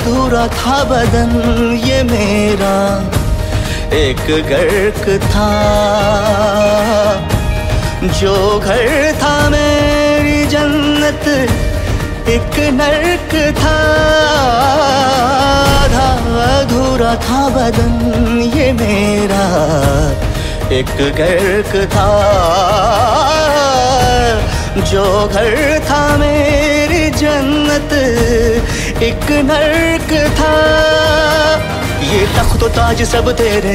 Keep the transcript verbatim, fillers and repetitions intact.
अधूरा था बदन ये मेरा एक गर्क था, जो घर था मेरी जन्नत एक नर्क था। आधा अधूरा था बदन ये मेरा एक गर्क था, जो घर था मेरी जन्नत एक नर्क था। ये तख्त ताज सब तेरे